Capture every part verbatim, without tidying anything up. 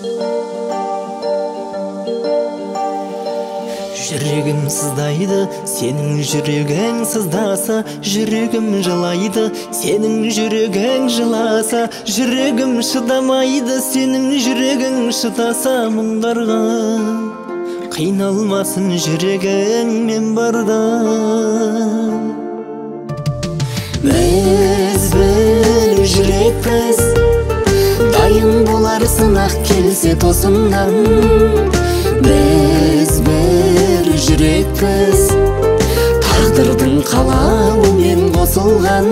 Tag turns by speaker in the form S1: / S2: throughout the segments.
S1: Жүрегім сыздайды, сенің жүрегің сыздаса, жүрегім жылайды, сенің жүрегің жыласа, жүрегім шыдамайды, сенің жүрегің шыдаса мұңдарға. Қиналмасын жүрегің мен барда. Біз бір жүрекпіз, дайын болар сынақ келсе тосыннан. Біз бір жүрекпіз, тағдырдың қалауымен қосылған.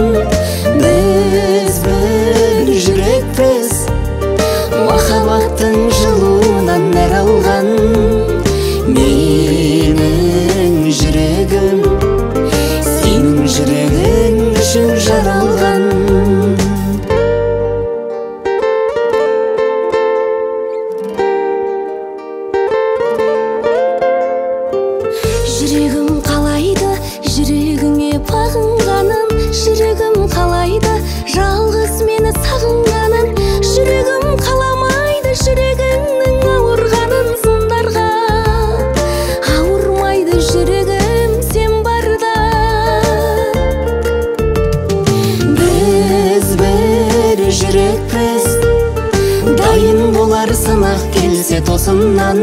S1: Біз бір жүрекпіз, махаббаттың жылуынан нәр алған. Менің жүрегім сенің жүрегің үшін жаралған.
S2: Жүрегім қалайды, жүрегіңе бағынғанын, жүрегім қалайды, жалғыз мені сағынғанын, жүрегім қаламайды, жүрегіңнің ауырғанын сындарға. Ауырмайды жүрегім сен барда.
S1: Біз бір жүрекпіз, дайын болар сынақ келсе тосыннан.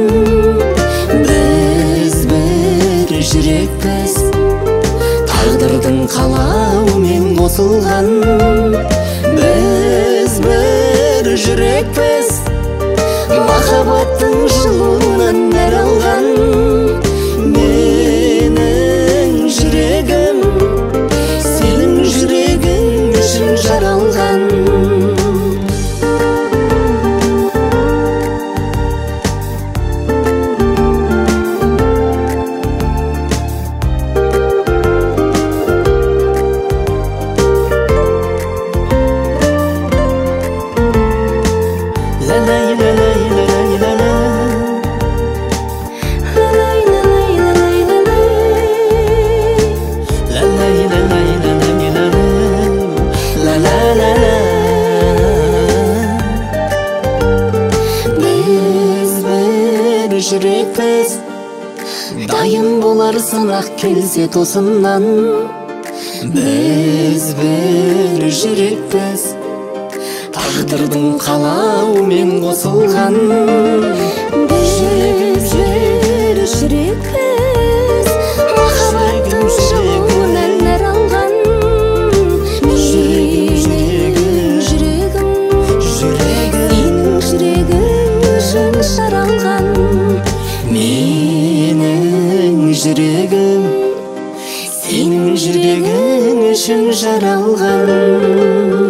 S1: Біз бір жүрекпіз, тағдырдың қалауымен қосылған. Біз бір жүрекпіз, махаббаттың жылуынан нәр алған. Менің жүрегім сенің жүрегің үшін жаралған. Жүрекпіз, дайын болар сынақ келсе тосыннан. Біз бір жүрекпіз, тағдырдың қалауымен қосылған.
S2: Біз бір жүрекпіз, махаббаттың жылуынан нәр алған. Менің жүрегім сенің жүрегің үшін жаралған.
S1: Менің жүрегім сенің жүрегің үшін жаралған.